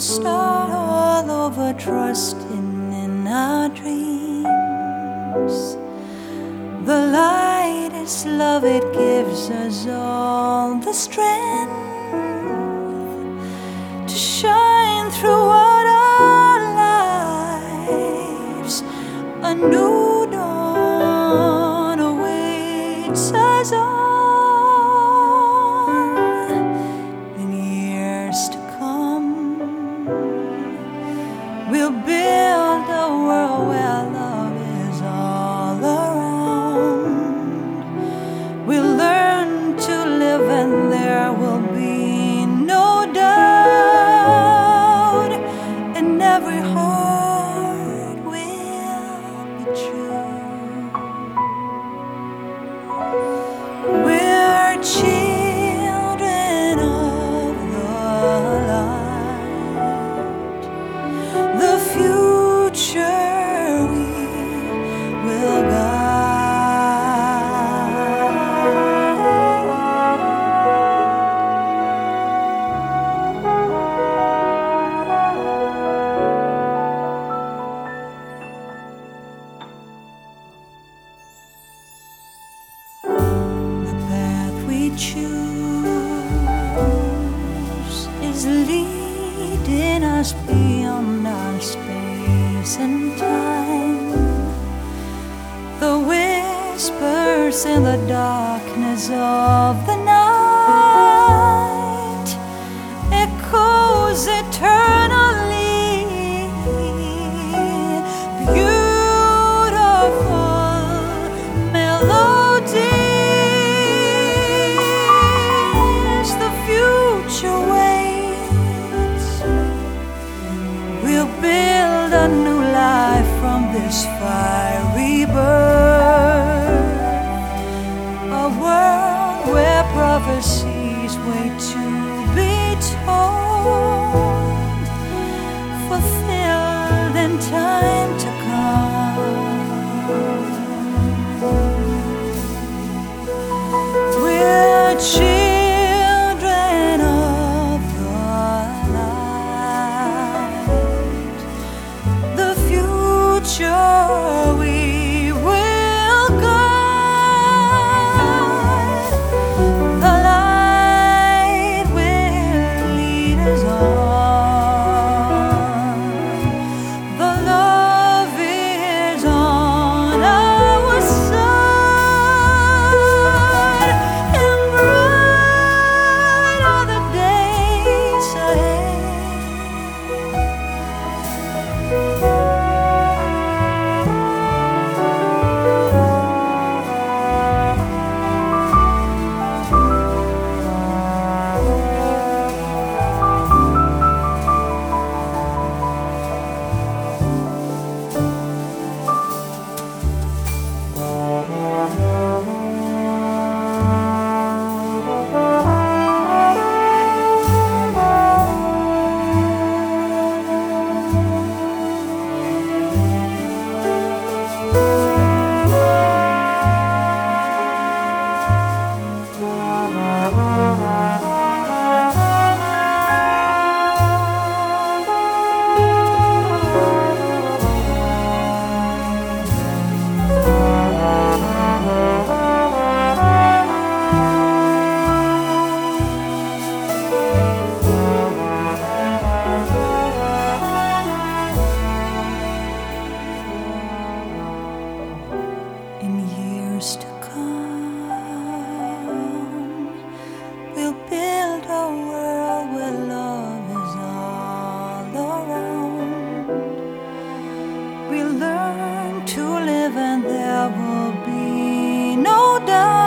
start all over, trusting in our dreams. The light is love, it gives us all the strength to shine throughout our lives. A new dawn awaits us all. In years to come, we'll build a world where love is all around. We'll learn to live and there will be no doubt, and every heart will be true. We're children of the light. The future we will choose is leading us beyond our space and time. The whispers in the darkness of the night echoes eternally. Beautiful melody. We'll build a new life from this fiery birth, a world where prophecies wait to be told, fulfilled in time to come. We're children of the light. The future we will guide. The light will lead us on. The love is on our side, and bright are the days ahead. To come, we'll build a world where love is all around. We'll learn to live and there will be no doubt.